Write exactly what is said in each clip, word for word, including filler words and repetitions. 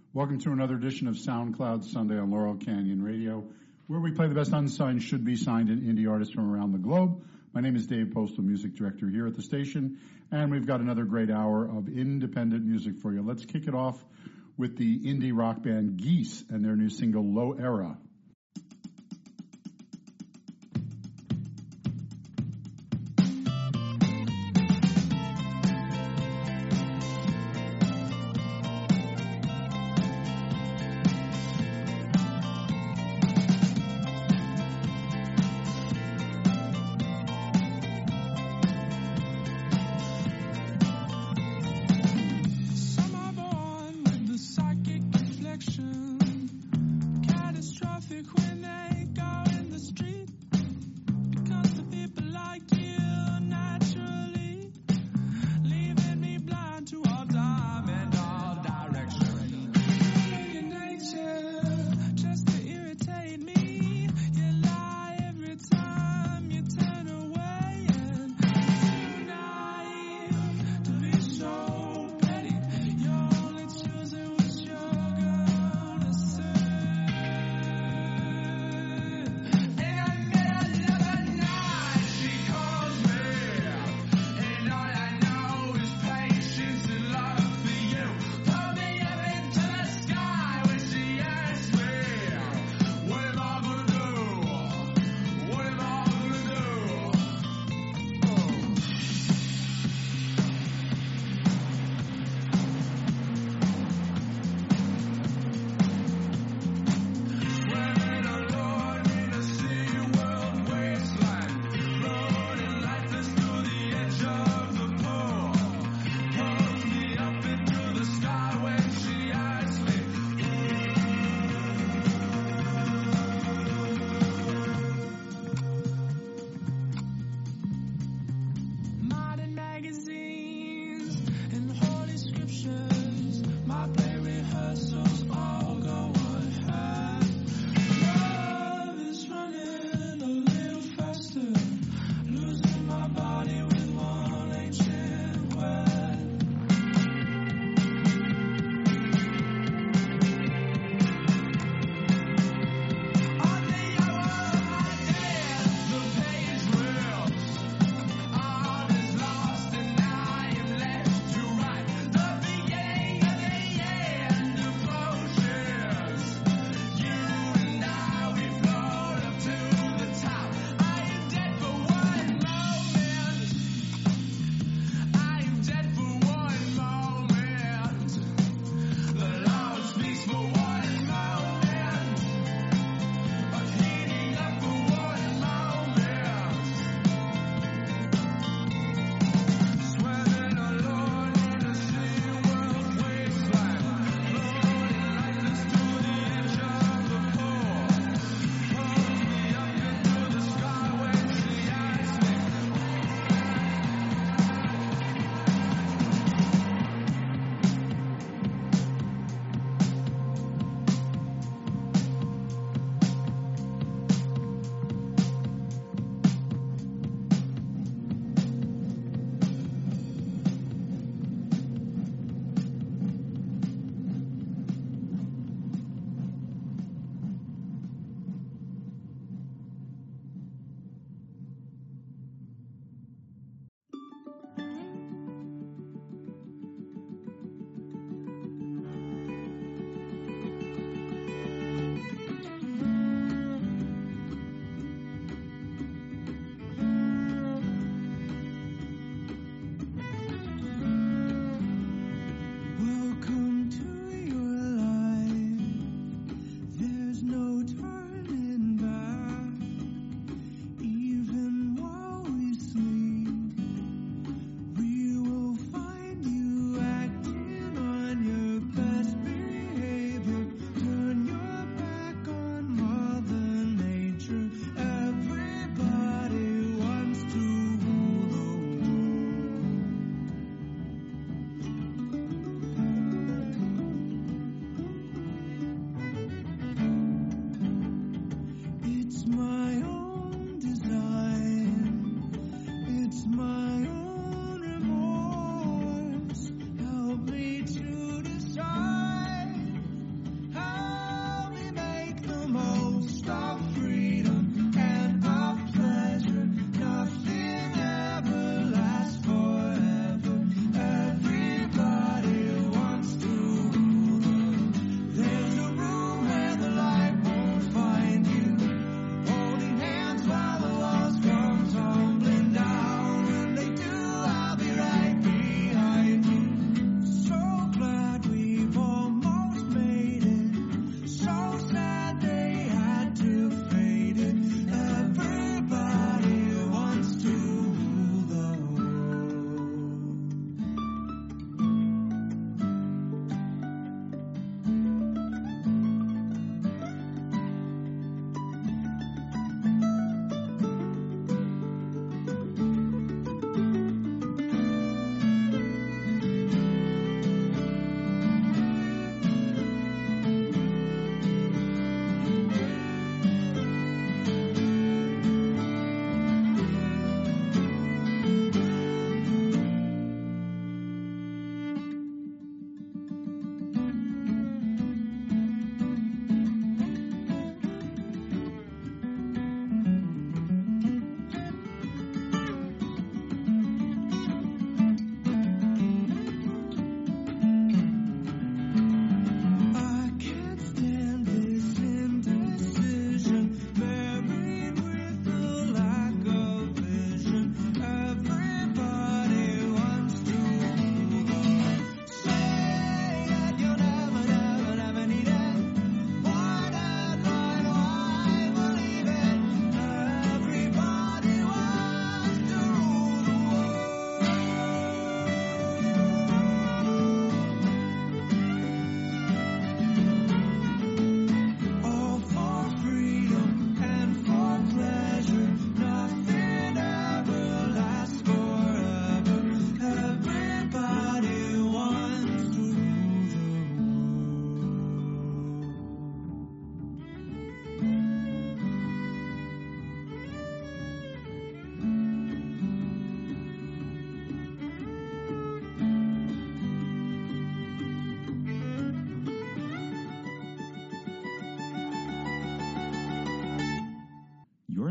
Welcome to another edition of SoundCloud Sunday on Laurel Canyon Radio, where we play the best unsigned, should-be signed, and indie artists from around the globe. My name is Dave Postal, music director here at the station, and we've got another great hour of independent music for you. Let's kick it off with the indie rock band Geese and their new single, Low Era. Catastrophic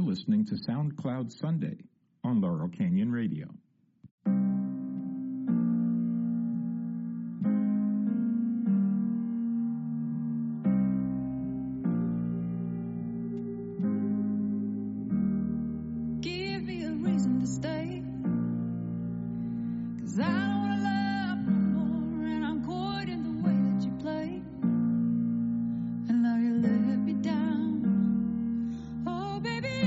listening to SoundCloud Sunday on Laurel Canyon Radio. Give me a reason to stay, 'cause I don't wanna love no more, and I'm caught in the way that you play, and now you let me down. Oh baby,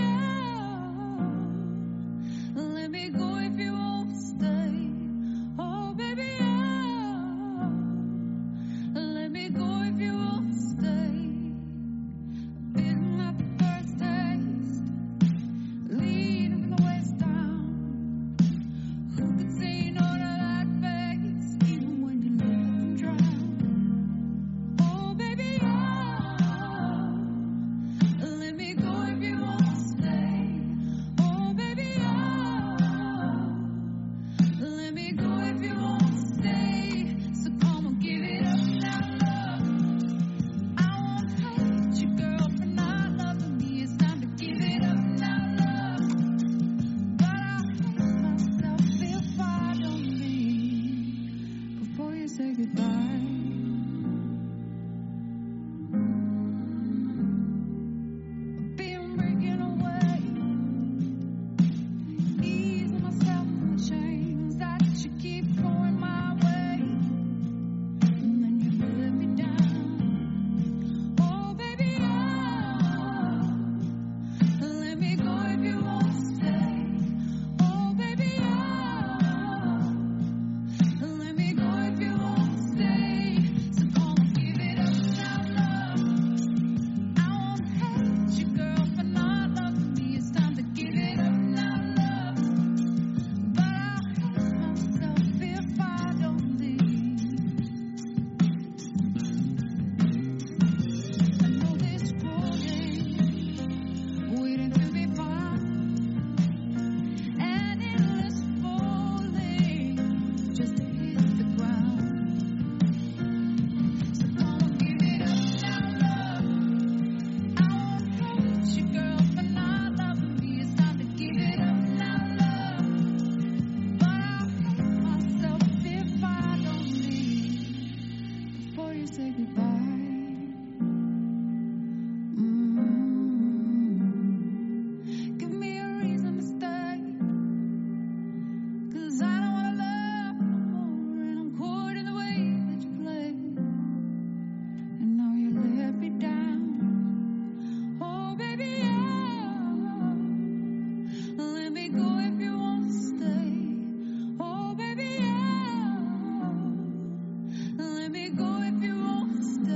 oh, let me go if you won't stay. Oh baby, oh, let me go if you won't stay. Been at the first taste, leading from the waist down. Who could say no to that face, even when you let them drown? Oh baby, oh, let me go if you won't stay. Oh baby, oh, let me go if you won't stay. So come on, give it up now, love. I won't hate you, girl, for not loving me. It's time to give it up now, love. But I'll hate myself if I don't leave before you say goodbye. Been breaking away, easing myself from the chains that you keep throwing my way, and then you let me down. Oh baby, oh, let me go if you won't stay. Oh baby, oh, let me go if you won't stay. So come on, give it up now, love. I won't hate you, girl, for not loving me. It's time to give it up now, love. But I'll hate myself if I don't leave. I know this cruel game, waiting to be found, and endless falling just to hit the ground. So come on, give it up now, love. I won't hate you, girl, for not loving me. It's time to give it up now, love. But I'll hate myself if I don't leave before you say goodbye. Mm. Give me a reason to stay, 'cause I don't wanna love no more, and I'm caught in the way that you play, and now you let me down. Oh baby, oh, let me go if you won't stay. Oh baby, oh, let me go if you won't stay.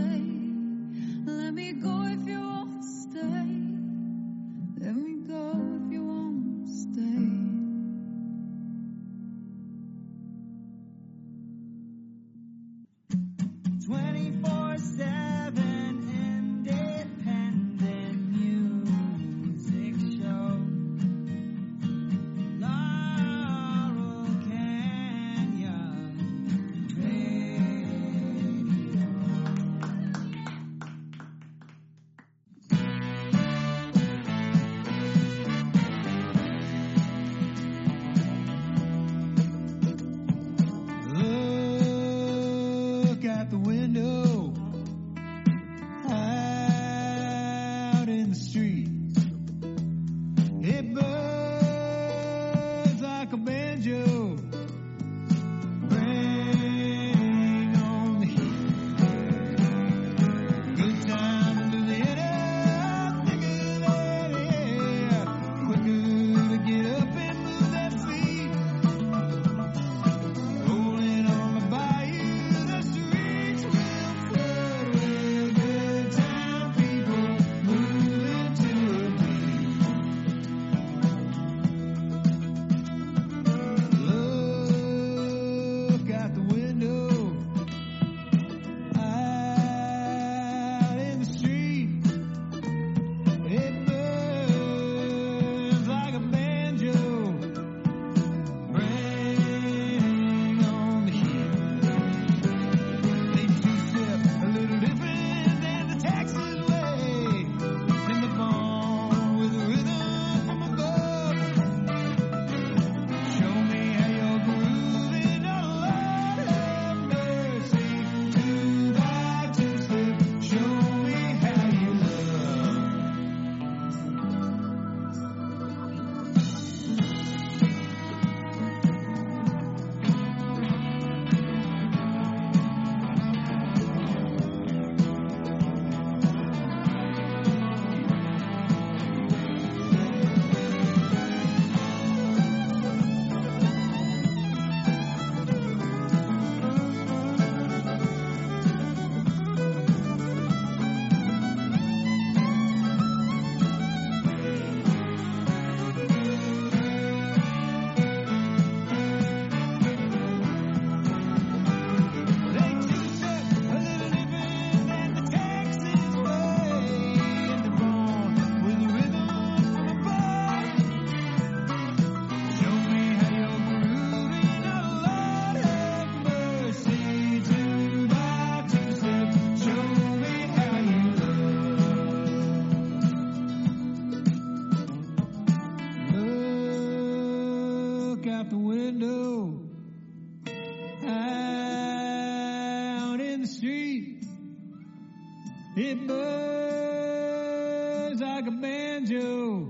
It burns like a banjo.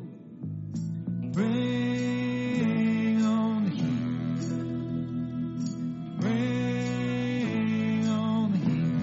Bring on the heat. Bring on the heat.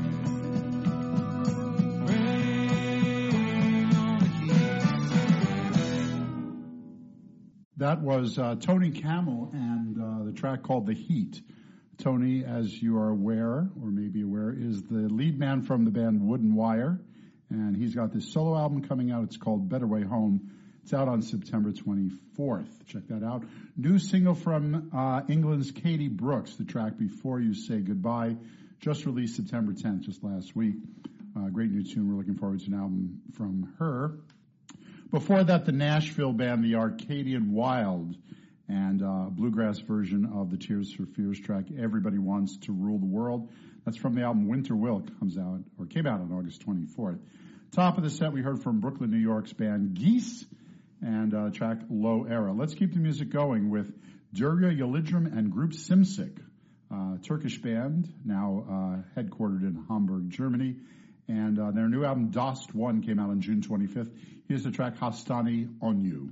Bring on the heat. That was uh, Tony Camel and uh, the track called The Heat. Tony, as you are aware, or maybe aware, is the lead man from the band Wooden Wire, and he's got this solo album coming out. It's called Better Way Home. It's out on September twenty-fourth. Check that out. New single from uh, England's Katie Brooks, the track Before You Say Goodbye, just released September tenth, just last week. Uh, great new tune. We're looking forward to an album from her. Before that, the Nashville band, the Arcadian Wild, and a uh, bluegrass version of the Tears for Fears track, Everybody Wants to Rule the World. That's from the album Winter Will, comes out, or came out on August twenty-fourth. Top of the set, we heard from Brooklyn, New York's band Geese, and uh, track Low Era. Let's keep the music going with Derya Yıldırım and Group Simsik, uh, Turkish band, now uh, headquartered in Hamburg, Germany. And uh, their new album, Dost One, came out on June twenty-fifth. Here's the track Hastane On You.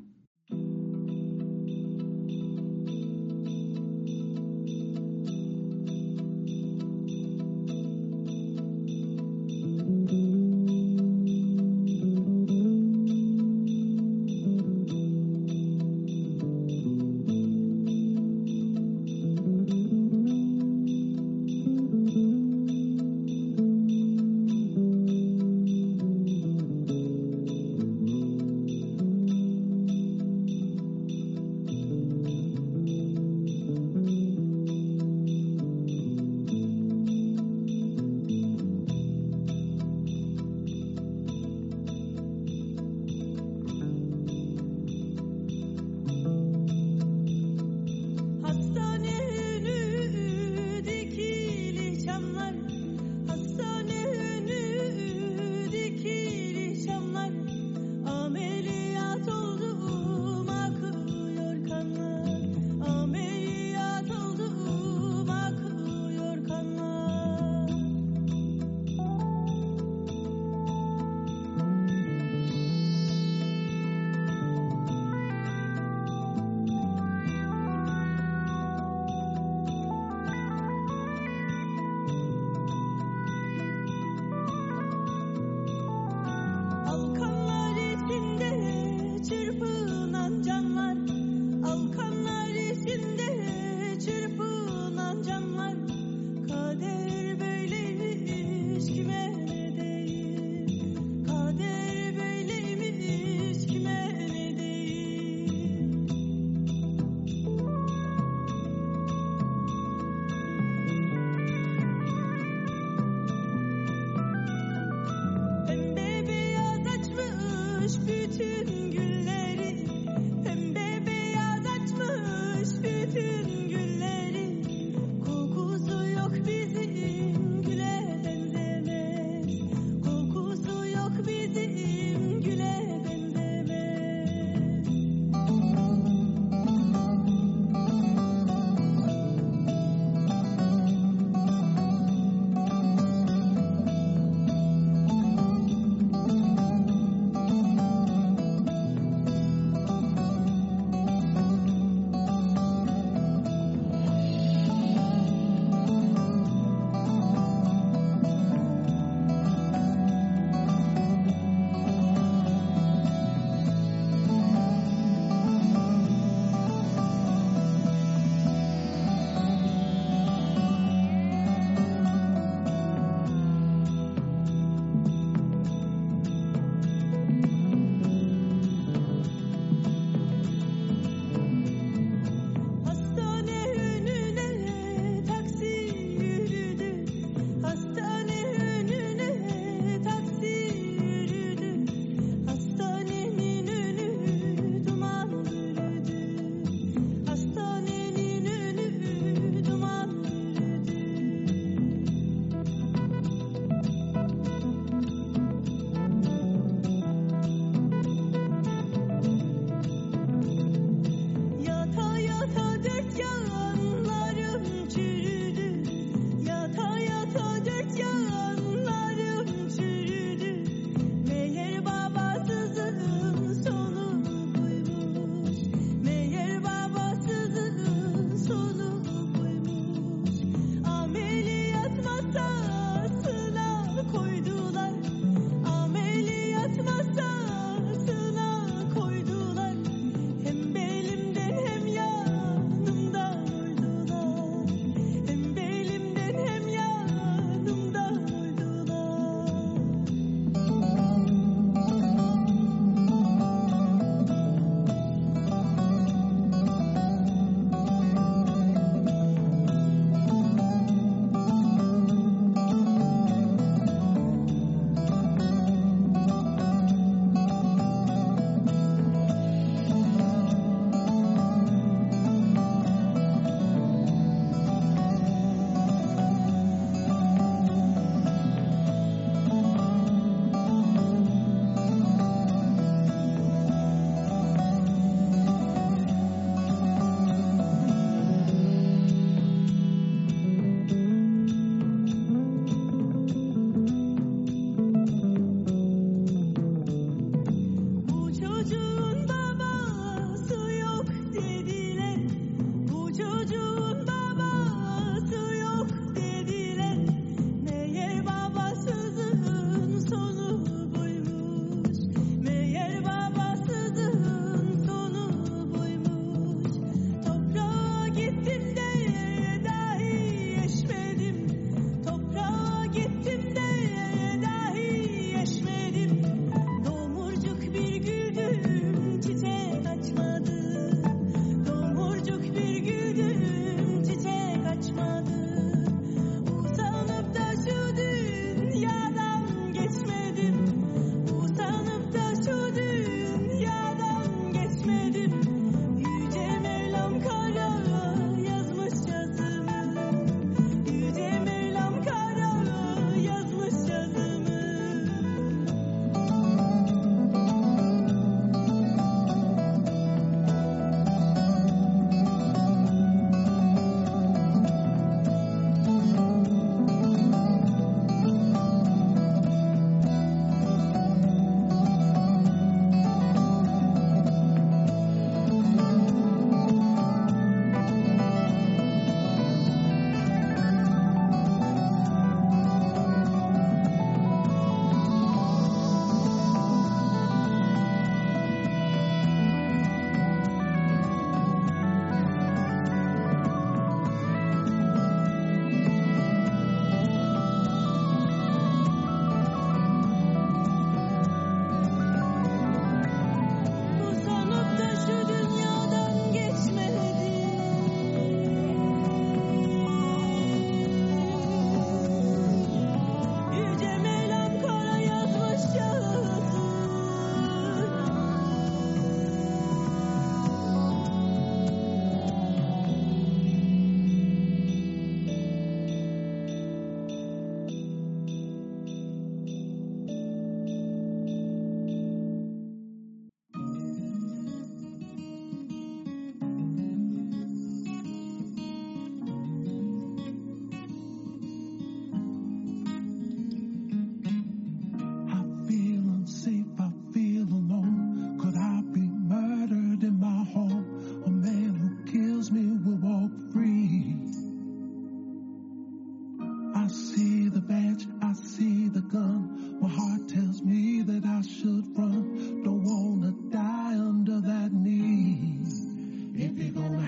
heart tells me that I should run. Don't wanna die under that knee. If you're gonna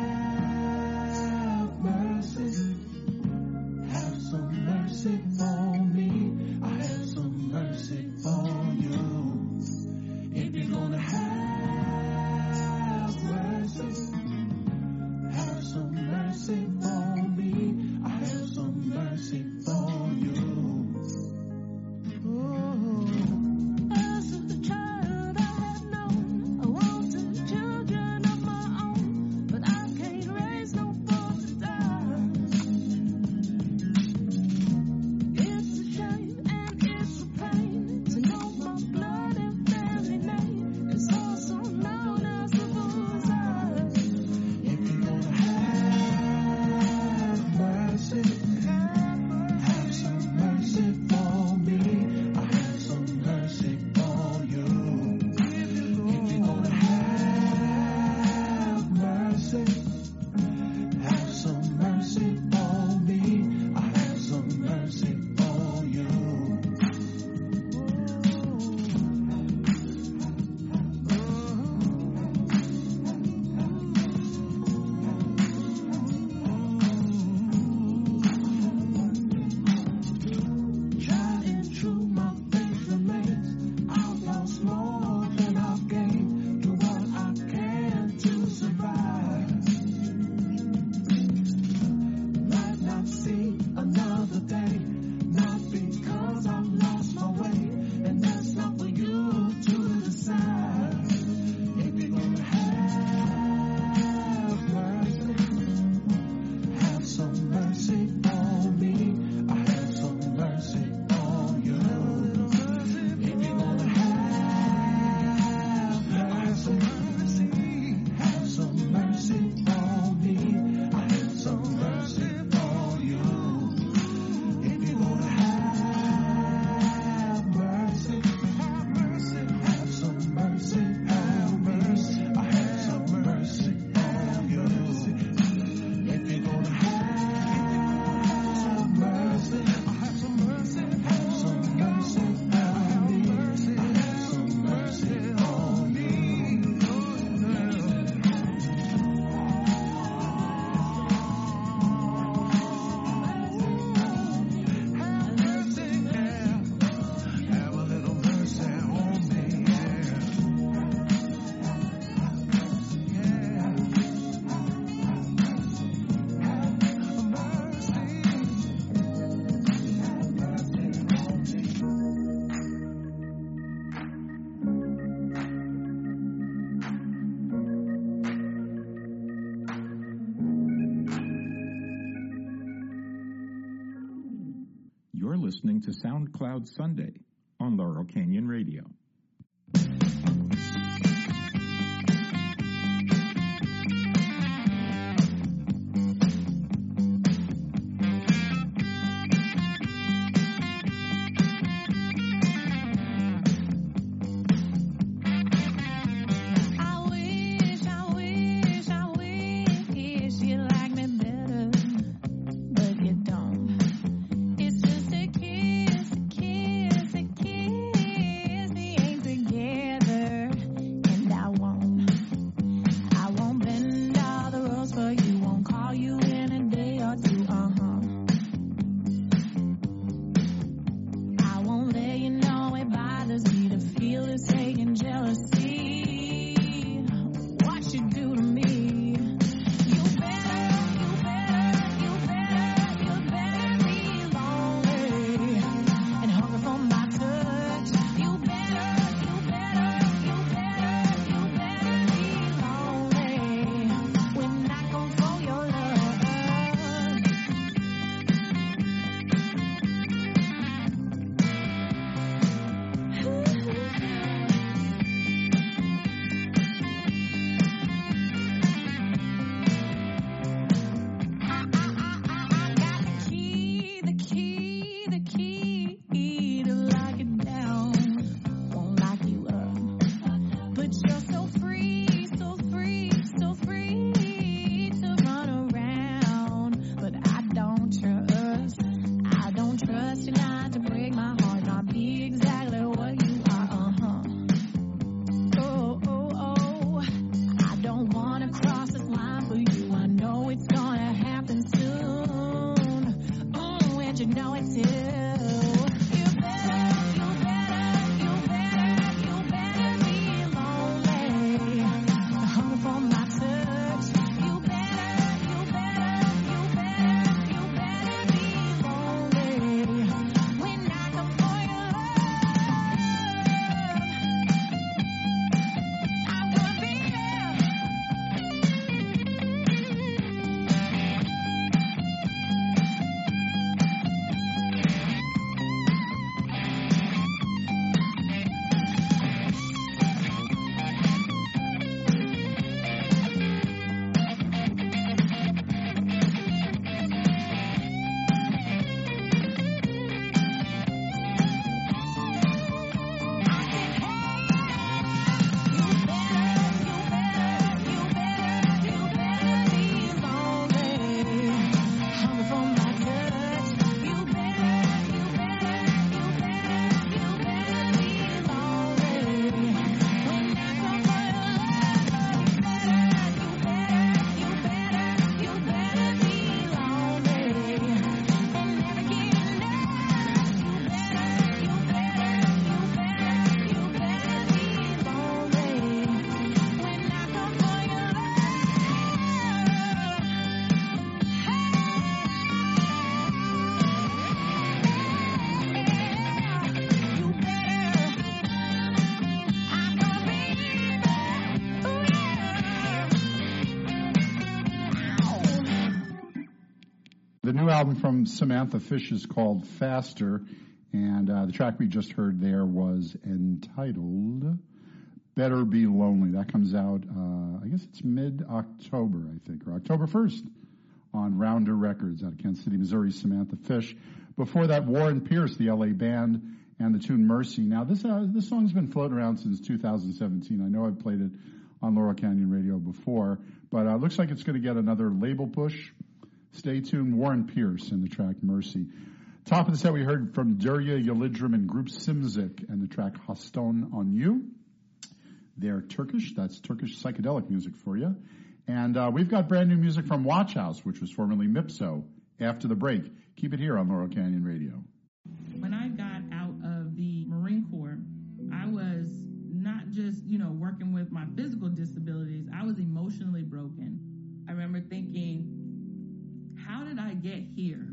have mercy, have some mercy for me. I have some mercy for you. If you're gonna have mercy, have some mercy for me. I have some mercy for you. Oh. As a child I had known, I wanted children of my own, but I can't raise no boy to die. It's a shame and it's a pain to know my blood and family name is also known as a bullseye. If you're gonna have mercy, have some mercy for me. I have some mercy for you. If you're gonna have mercy, have some mercy for me. I have some mercy for you. Tried and true, my faith remains. I've lost more than I've gained. Do what I can to survive. Might not see another day, not because I've lost my way, and that's not for you to decide. If you're gonna have mercy, have some mercy for me. I have some mercy for you. If you're gonna have mercy, have some mercy for me. I have some mercy for you. If you're gonna have mercy, have some mercy, have mercy. I have some mercy for you. If you're gonna have mercy, I have some mercy, have some mercy for me. I have some mercy for you. Have mercy, yeah. Have a little mercy on me, yeah. Yeah. Have mercy. You're listening to SoundCloud Sunday on Laurel Canyon Radio. I wish, I wish, I wish you liked me better, but you don't. It's just a kiss, a kiss, a kiss. We ain't together. The new album from Samantha Fish is called Faster, and uh, the track we just heard there was entitled Better Be Lonely. That comes out, uh, I guess it's mid-October, I think, or October first on Rounder Records out of Kansas City, Missouri, Samantha Fish. Before that, Warren Pierce, the L A band, and the tune Mercy. Now, this uh, this song's been floating around since two thousand seventeen. I know I've played it on Laurel Canyon Radio before, but it uh, looks like it's going to get another label push. Stay tuned. Warren Pierce and the track Mercy. Top of the set, we heard from Derya Yildirim and Group Simzik and the track Haston on You. They're Turkish. That's Turkish psychedelic music for you. And uh, we've got brand new music from Watch House, which was formerly Mipso, after the break. Keep it here on Laurel Canyon Radio. When I got out of the Marine Corps, I was not just, you know, working with my physical disabilities. I was emotionally broken. I remember thinking, how did I get here?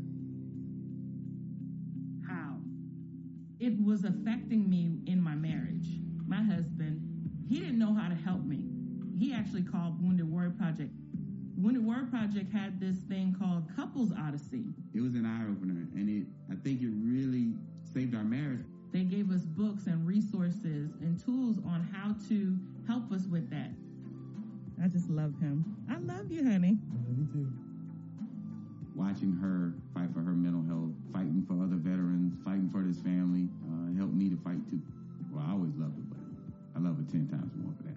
How? It was affecting me in my marriage. My husband, he didn't know how to help me. He actually called Wounded Warrior Project. Wounded Warrior Project had this thing called Couples Odyssey. It was an eye-opener, and it I think it really saved our marriage. They gave us books and resources and tools on how to help us with that. I just love him. I love you, honey. I love you too. Watching her fight for her mental health, fighting for other veterans, fighting for this family, uh, helped me to fight too. Well, I always loved her, but I love her ten times more for that.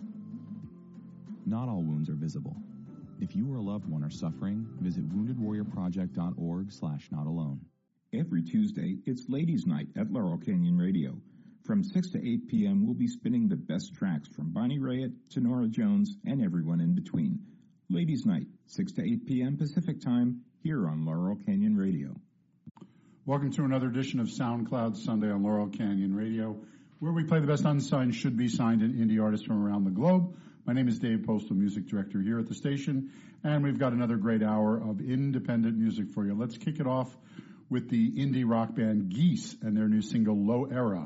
Not all wounds are visible. If you or a loved one are suffering, visit wounded warrior project dot org slash not alone. Every Tuesday, it's Ladies' Night at Laurel Canyon Radio. From six to eight p.m., we'll be spinning the best tracks from Bonnie Raitt to Nora Jones and everyone in between. Ladies' Night, six to eight p.m. Pacific Time, here on Laurel Canyon Radio. Welcome to another edition of SoundCloud Sunday on Laurel Canyon Radio, where we play the best unsigned, should-be signed, and indie artists from around the globe. My name is Dave Postal, music director here at the station, and we've got another great hour of independent music for you. Let's kick it off with the indie rock band Geese and their new single, Low Era.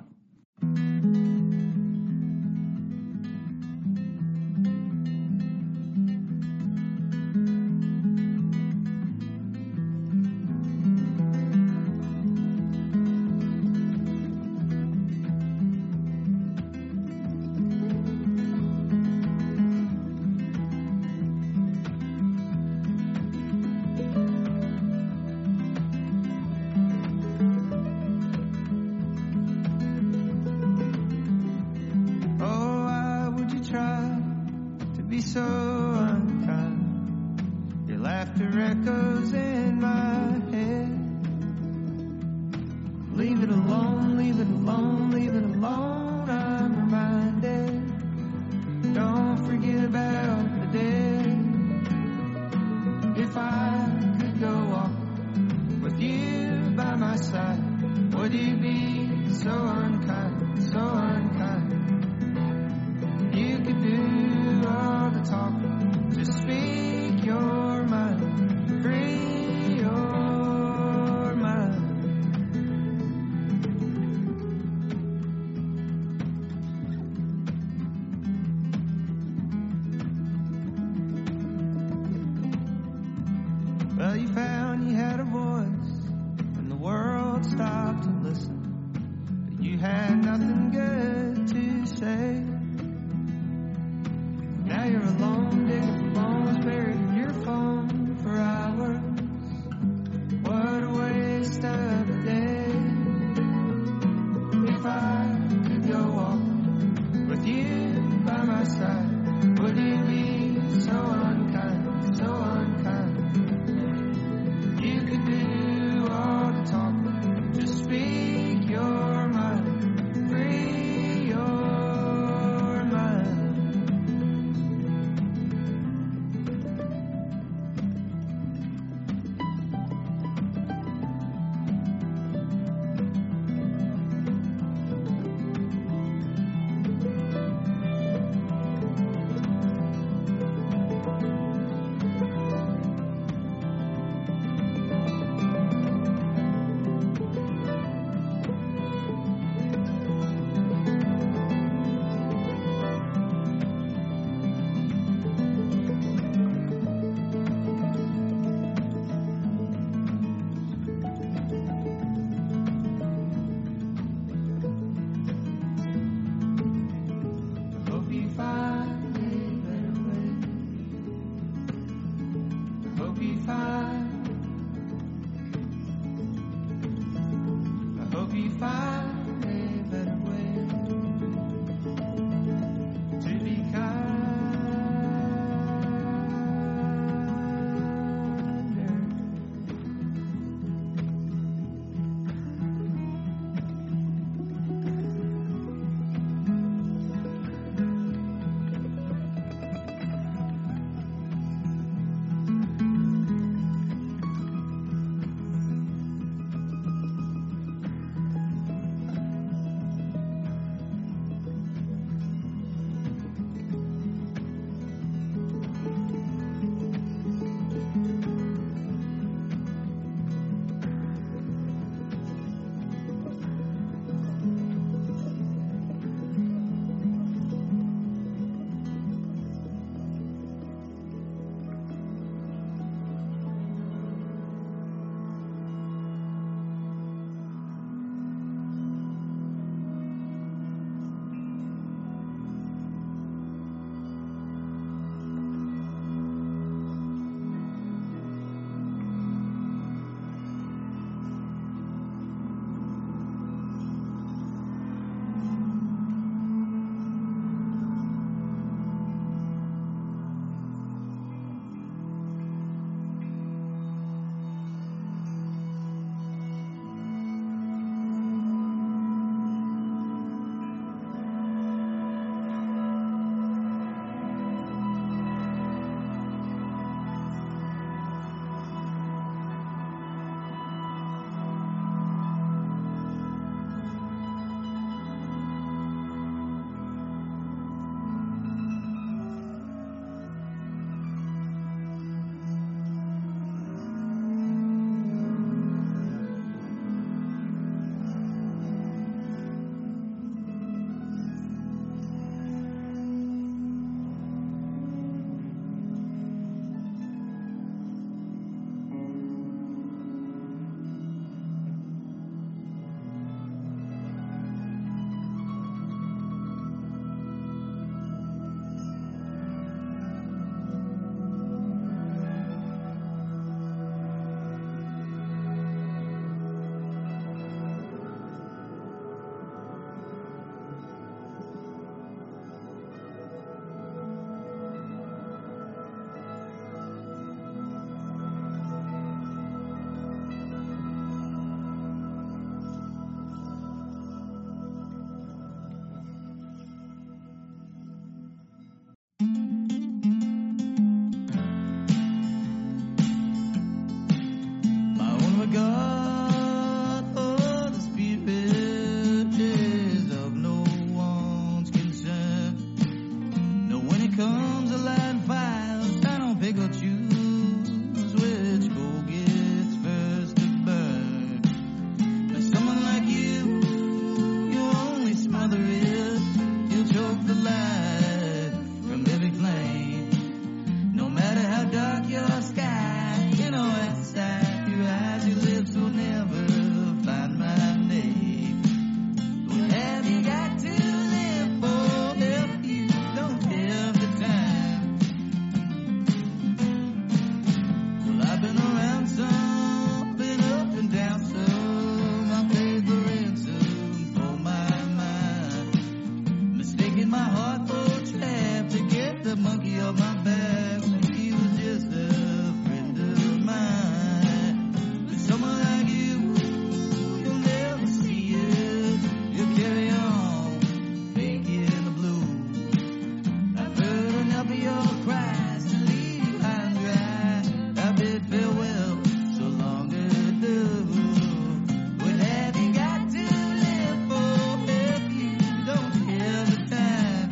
monkey off my back when he was just a friend of mine. But someone like you, you'll never see it. You'll carry on, faking the blues. I've heard enough of your cries to leave you high and dry. I bid farewell so long ago. What have you got to live for if you don't have the time?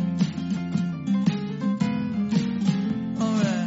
Alright.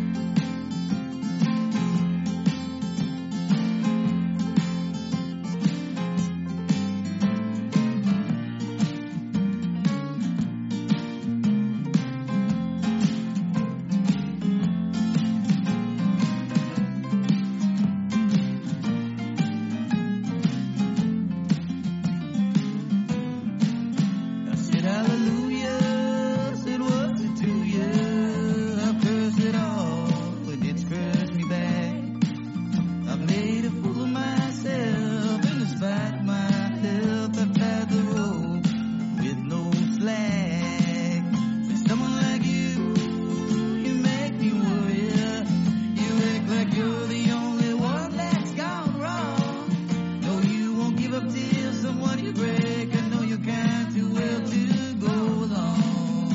I said hallelujah, said what's it to you? I've cursed it all, and it's cursed me back. I've made a fool of myself, and despite my health, I've tied the rope with no slack. But someone like you, you make me worry. You act like you're the only one that's gone wrong. No, you won't give up till someone you break. I know you're kind too well to go along.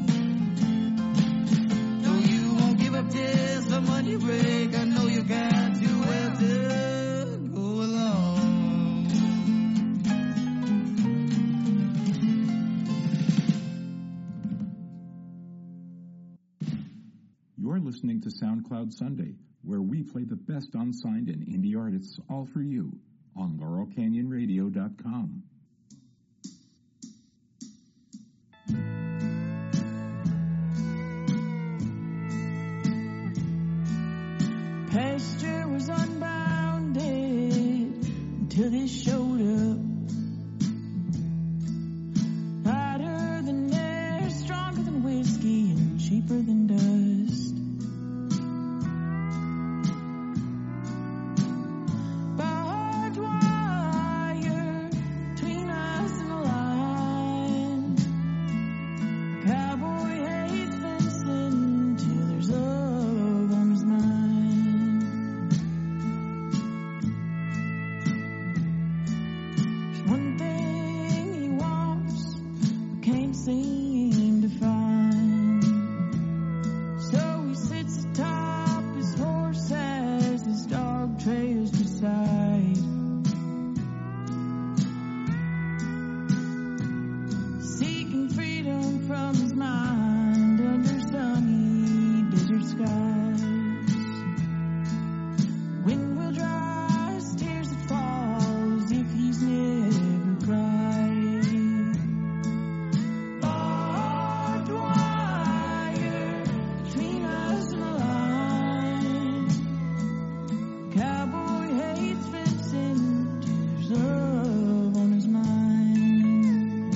No, you won't give up till someone you break. I know you're kind too well to go along. You're listening to SoundCloud Sunday, where we play the best unsigned and indie artists all for you on Laurel Canyon Radio dot com. Pasture was unbounded until this showed up. Lighter than air, stronger than whiskey, and cheaper than dust. Barbed wire between us and the line. Cowboy hates fencing till there's love on his mind. There's one thing he wants, but can't seem to find. So he sits atop his horse as his dog trails beside. Seeking freedom from his mind under sunny desert skies. Wind will dry his tears that fall as if he's never cried. Barbed wire between us and the line. Cowboy hates fencing till there's love on his mind.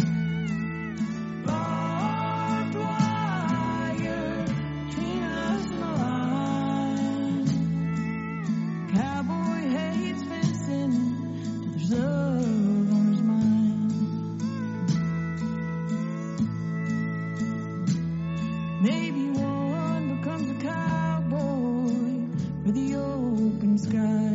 Barbed wire between us and the line. Cowboy hates fencing till there's love on his mind. Maybe one becomes a cowboy for the open sky.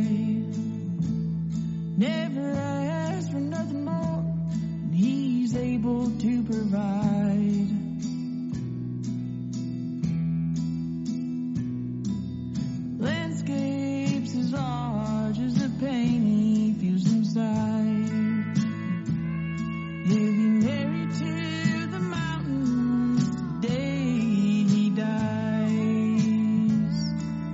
Never asks for nothing more than he's able to provide. Landscapes as large as the pain he feels inside. He'll be married to the mountains the day he dies.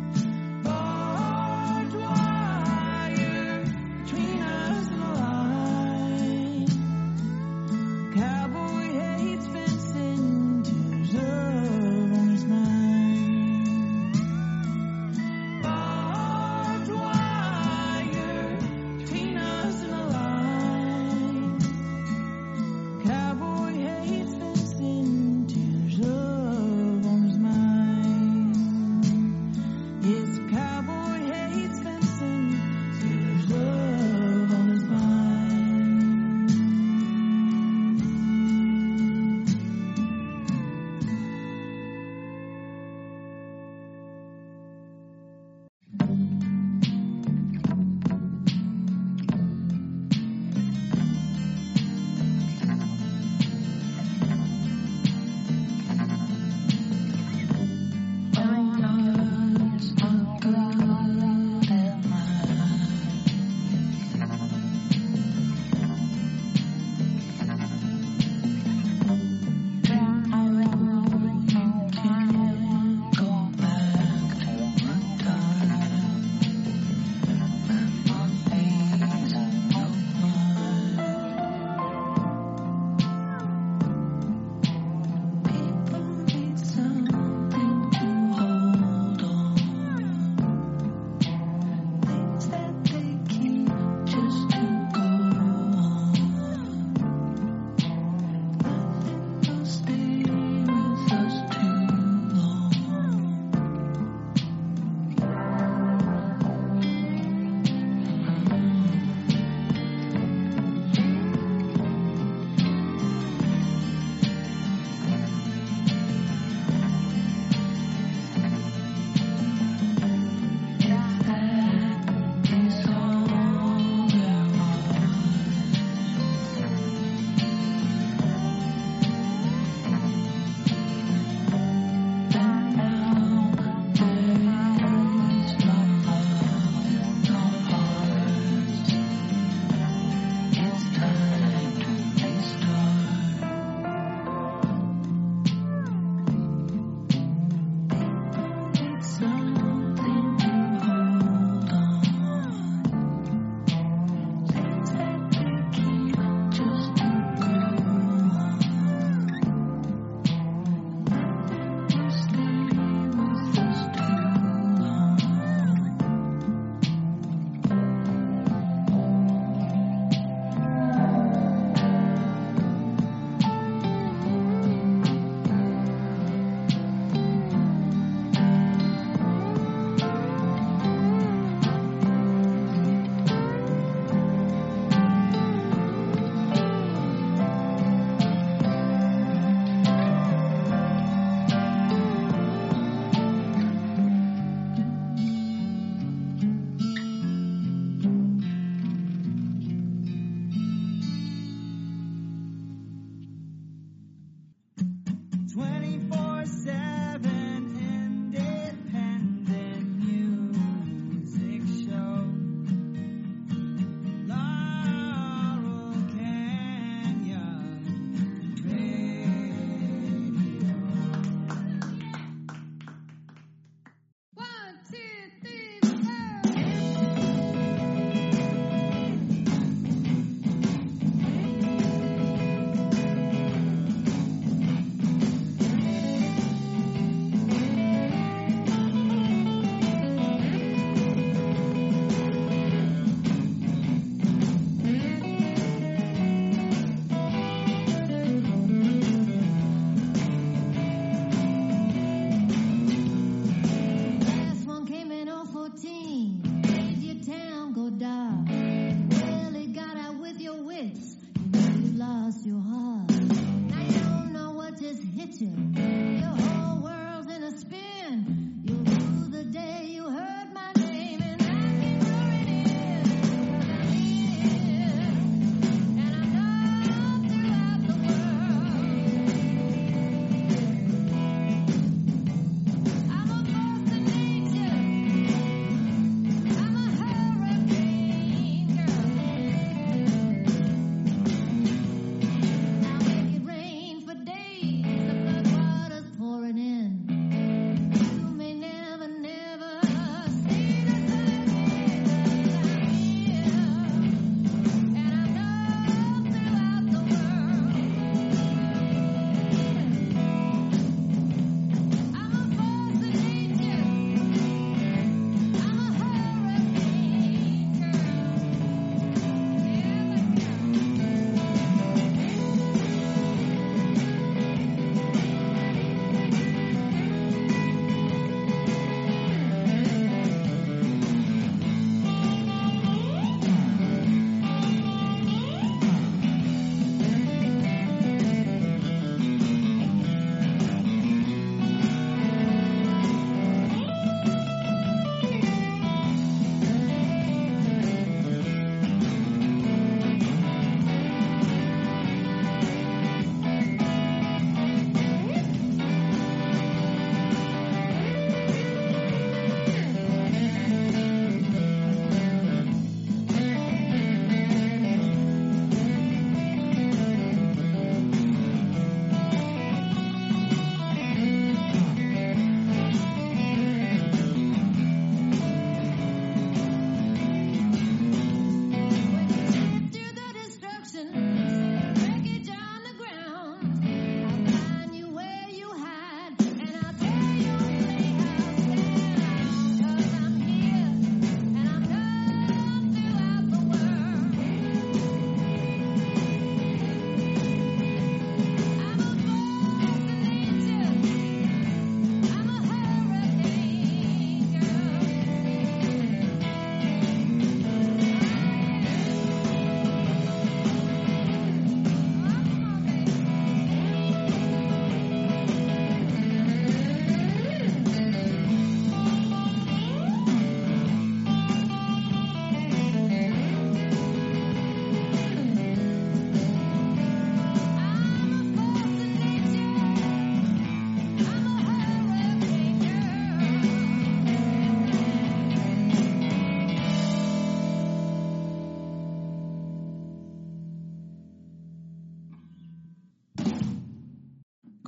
Barbed wire between us and the line. Cowboy hates fencing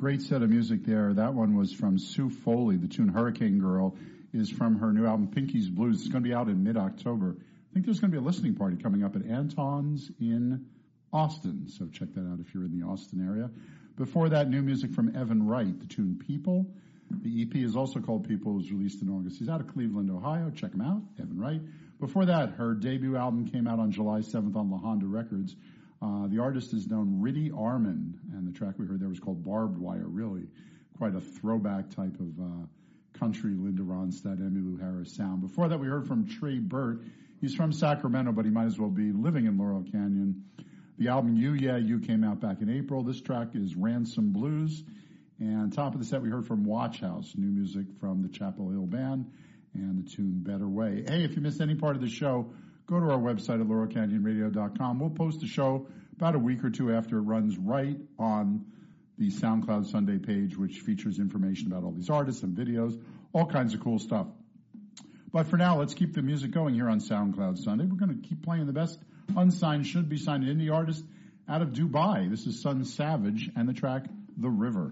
Great set of music there. That one was from Sue Foley. The tune Hurricane Girl is from her new album Pinky's Blues. It's going to be out in mid-October. I think there's going to be a listening party coming up at Anton's in Austin, so check that out if you're in the Austin area. Before that, new music from Evan Wright, the tune People. The E P is also called People. It was released in August. He's out of Cleveland, Ohio. Check him out, Evan Wright. Before that, her debut album came out on July seventh on La Honda Records. Uh, the artist is known Riddy Arman, and the track we heard there was called Barbed Wire. Really quite a throwback type of uh, country Linda Ronstadt, Emmylou Harris sound. Before that, we heard from Trey Burt. He's from Sacramento, but he might as well be living in Laurel Canyon. The album You Yeah You came out back in April. This track is Ransom Blues. And top of the set, we heard from Watch House, new music from the Chapel Hill Band, and the tune Better Way. Hey, if you missed any part of the show, go to our website at laurel canyon radio dot com. We'll post the show about a week or two after it runs right on the SoundCloud Sunday page, which features information about all these artists and videos, all kinds of cool stuff. But for now, let's keep the music going here on SoundCloud Sunday. We're going to keep playing the best unsigned, should be signed indie artist out of Dubai. This is Sun Savage and the track The River.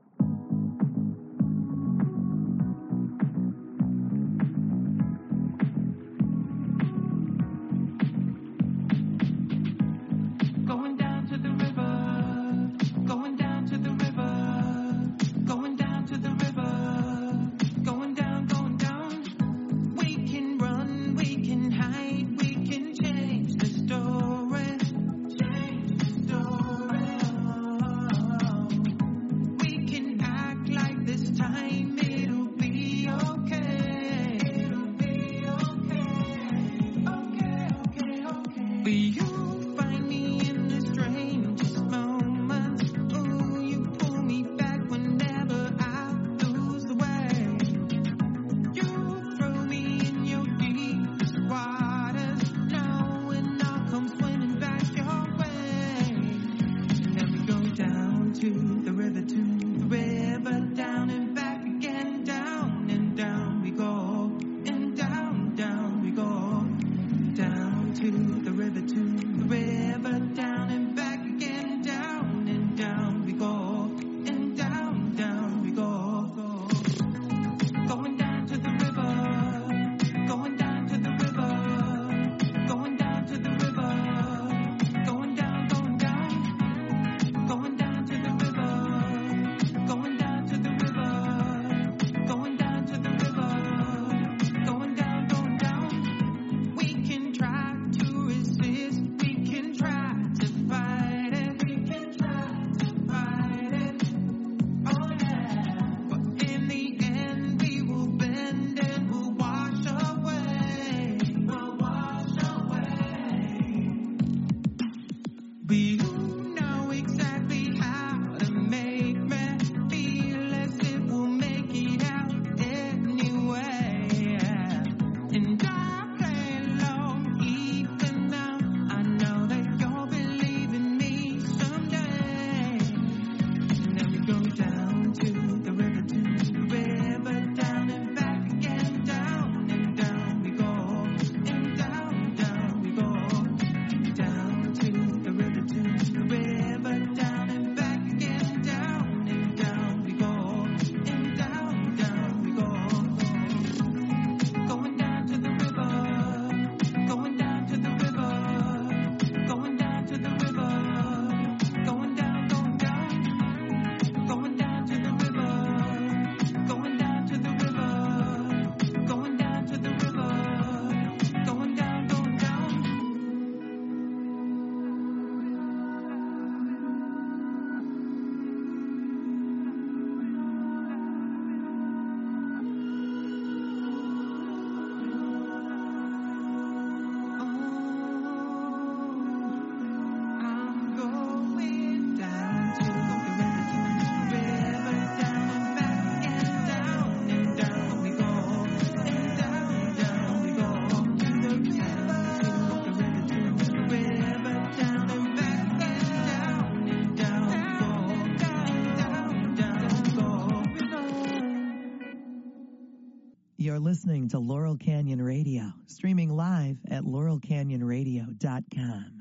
You're listening to Laurel Canyon Radio, streaming live at laurel canyon radio dot com.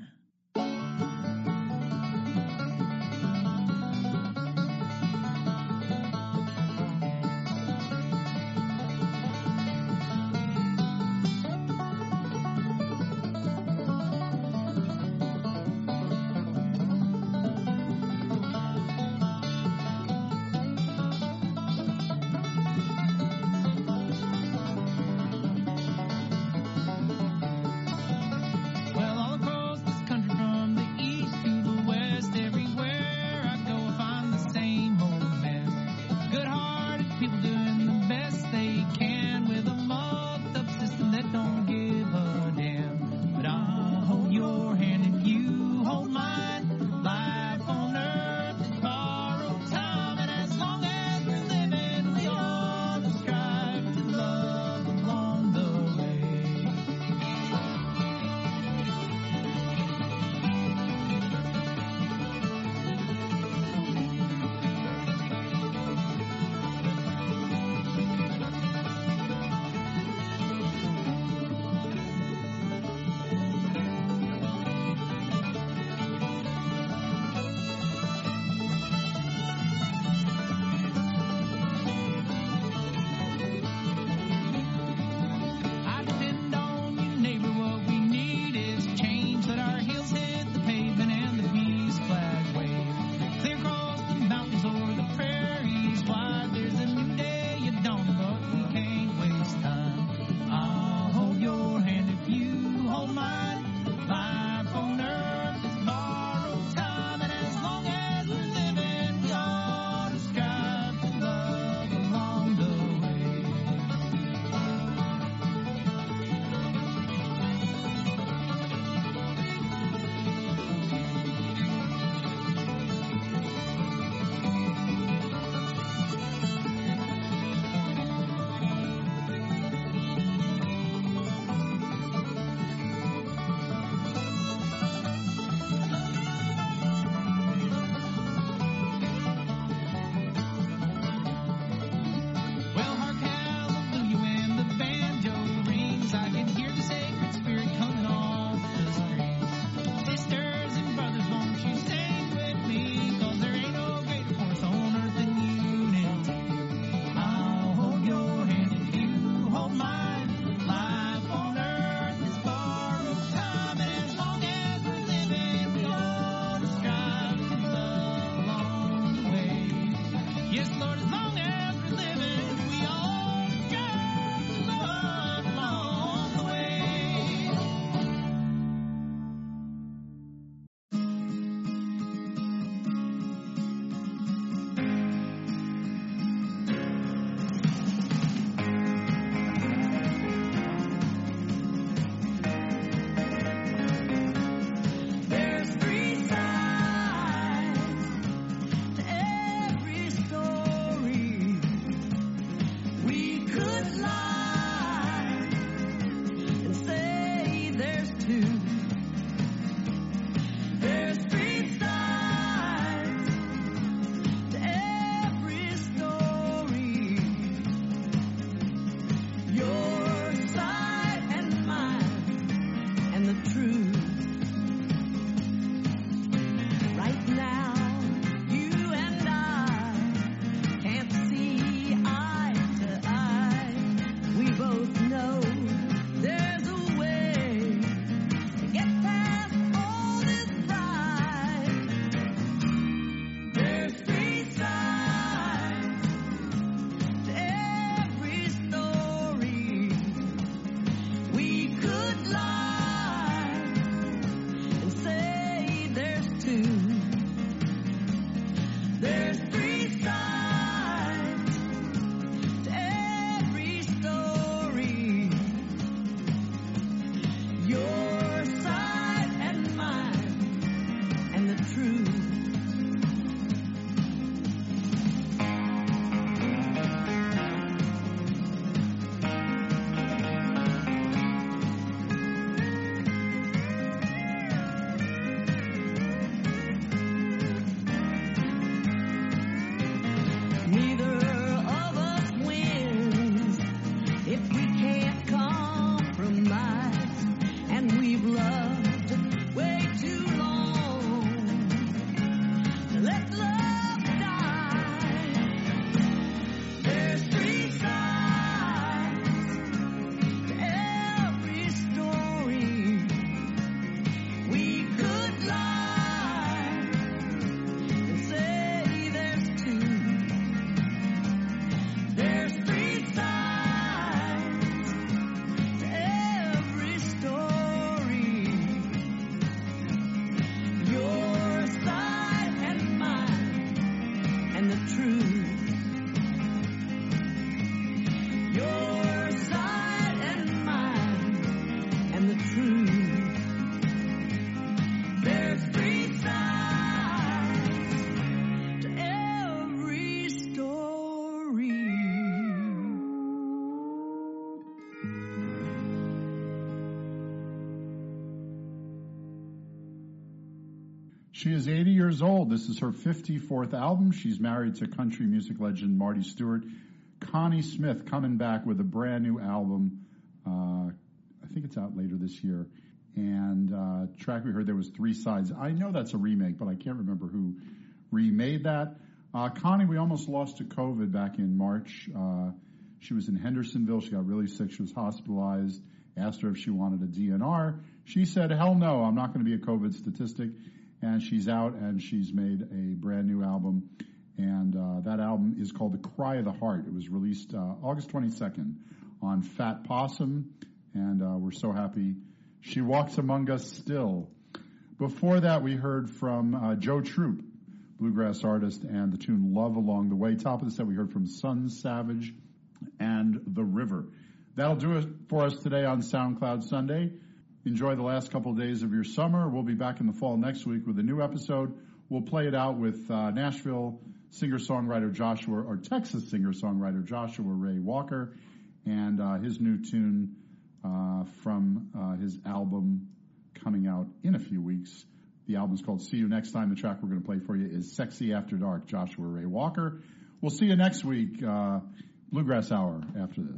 She is eighty years old. This is her fifty-fourth album. She's married to country music legend Marty Stewart. Connie Smith coming back with a brand new album. Uh, I think it's out later this year. And uh, track we heard there was Three Sides. I know that's a remake, but I can't remember who remade that. Uh, Connie, we almost lost to COVID back in March. Uh, she was in Hendersonville. She got really sick. She was hospitalized. Asked her if she wanted a D N R. She said, hell no, I'm not going to be a COVID statistic. And she's out, and she's made a brand new album. And uh, that album is called The Cry of the Heart. It was released uh, August twenty-second on Fat Possum. And uh, we're so happy she walks among us still. Before that, we heard from uh, Joe Troop, bluegrass artist, and the tune Love Along the Way. Top of the set, we heard from Sun Savage and The River. That'll do it for us today on SoundCloud Sunday. Enjoy the last couple of days of your summer. We'll be back in the fall next week with a new episode. We'll play it out with uh, Nashville singer-songwriter Joshua, or Texas singer-songwriter Joshua Ray Walker, and uh, his new tune uh, from uh, his album coming out in a few weeks. The album's called See You Next Time. The track we're going to play for you is Sexy After Dark, Joshua Ray Walker. We'll see you next week, uh, Bluegrass Hour after this.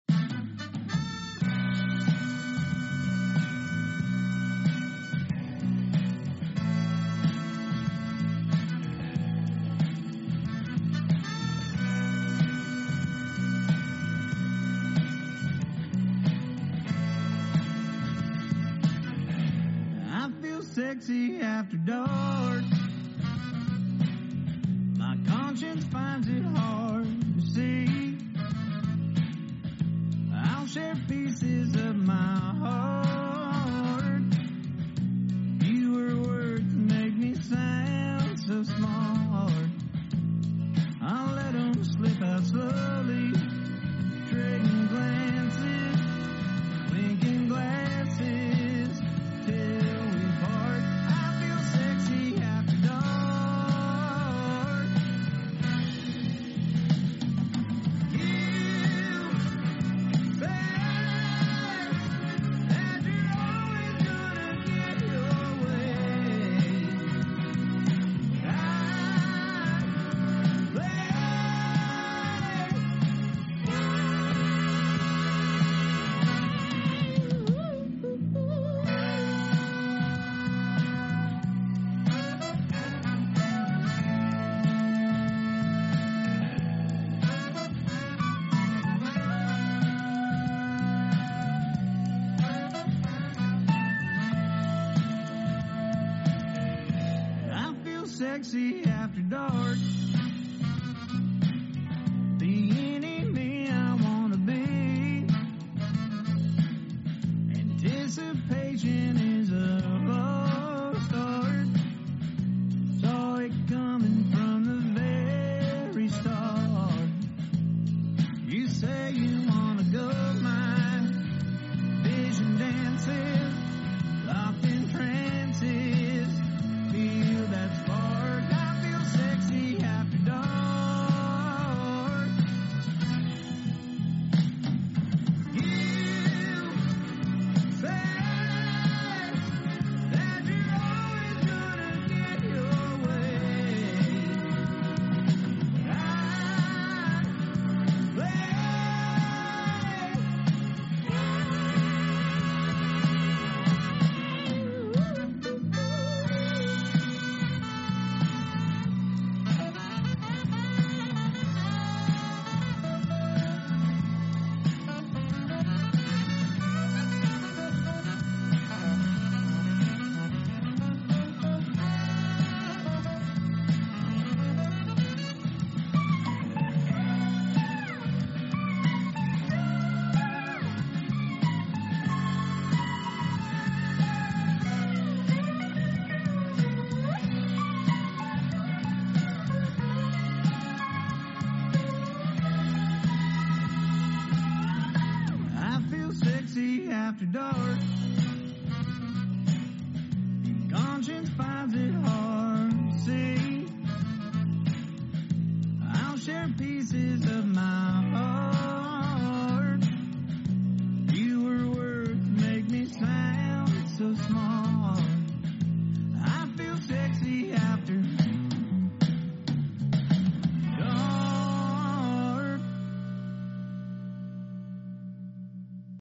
Sexy after dark. My conscience finds it hard to see. I'll share pieces of my heart. Fewer words make me sound so smart. I'll let them slip out slowly, trading glances, clinking glasses, till we part. I feel sexy after dark. You say that you're always gonna get your way. I play. I feel sexy after dark.